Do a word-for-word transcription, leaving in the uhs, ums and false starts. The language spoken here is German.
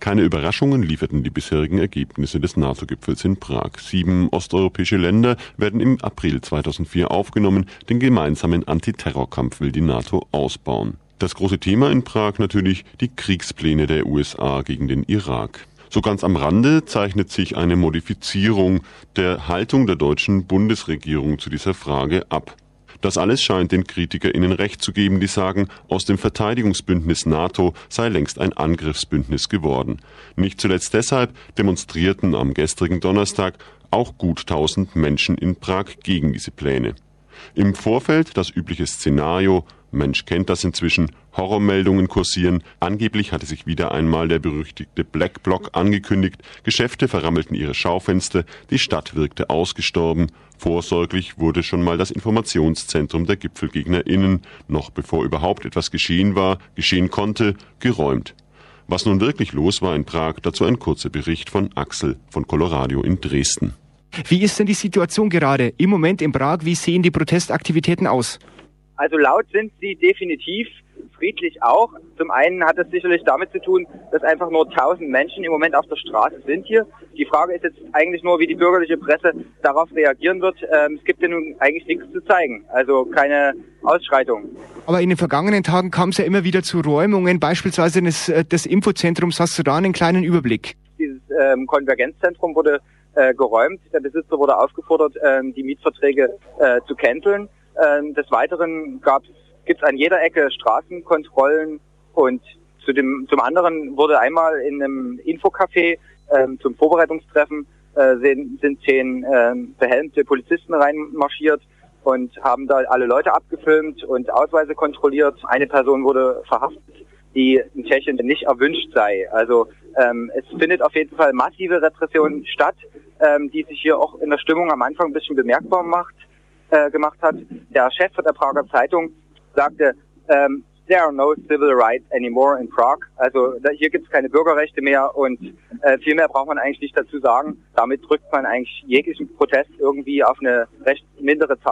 Keine Überraschungen lieferten die bisherigen Ergebnisse des NATO-Gipfels in Prag. Sieben osteuropäische Länder werden im April zweitausendvier aufgenommen. Den gemeinsamen Antiterrorkampf will die NATO ausbauen. Das große Thema in Prag natürlich die Kriegspläne der U S A gegen den Irak. So ganz am Rande zeichnet sich eine Modifizierung der Haltung der deutschen Bundesregierung zu dieser Frage ab. Das alles scheint den KritikerInnen recht zu geben, die sagen, aus dem Verteidigungsbündnis NATO sei längst ein Angriffsbündnis geworden. Nicht zuletzt deshalb demonstrierten am gestrigen Donnerstag auch gut tausend Menschen in Prag gegen diese Pläne. Im Vorfeld das übliche Szenario, Mensch kennt das inzwischen, Horrormeldungen kursieren, angeblich hatte sich wieder einmal der berüchtigte Black Bloc angekündigt, Geschäfte verrammelten ihre Schaufenster, die Stadt wirkte ausgestorben, vorsorglich wurde schon mal das Informationszentrum der GipfelgegnerInnen, noch bevor überhaupt etwas geschehen war, geschehen konnte, geräumt. Was nun wirklich los war in Prag, dazu ein kurzer Bericht von Axel von Coloradio in Dresden. Wie ist denn die Situation gerade im Moment in Prag? Wie sehen die Protestaktivitäten aus? Also laut sind sie definitiv, friedlich auch. Zum einen hat es sicherlich damit zu tun, dass einfach nur tausend Menschen im Moment auf der Straße sind hier. Die Frage ist jetzt eigentlich nur, wie die bürgerliche Presse darauf reagieren wird. Ähm, es gibt ja nun eigentlich nichts zu zeigen, also keine Ausschreitungen. Aber in den vergangenen Tagen kam es ja immer wieder zu Räumungen, beispielsweise des, des Infozentrums. Hast du da einen kleinen Überblick? Dieses ähm, Konvergenzzentrum wurde äh, geräumt. Der Besitzer wurde aufgefordert, ähm, die Mietverträge äh, zu canceln. Ähm, des Weiteren gibt es an jeder Ecke Straßenkontrollen und zu dem, zum anderen wurde einmal in einem Infocafé ähm, zum Vorbereitungstreffen äh, sind, sind zehn ähm, behelmte Polizisten reinmarschiert und haben da alle Leute abgefilmt und Ausweise kontrolliert. Eine Person wurde verhaftet, die in Tschechien nicht erwünscht sei. Also ähm, es findet auf jeden Fall massive Repression statt, ähm, die sich hier auch in der Stimmung am Anfang ein bisschen bemerkbar macht. gemacht hat. Der Chef der Prager Zeitung sagte, ähm, there are no civil rights anymore in Prague. Also da, hier gibt es keine Bürgerrechte mehr und äh, viel mehr braucht man eigentlich nicht dazu sagen. Damit drückt man eigentlich jeglichen Protest irgendwie auf eine recht mindere Zahl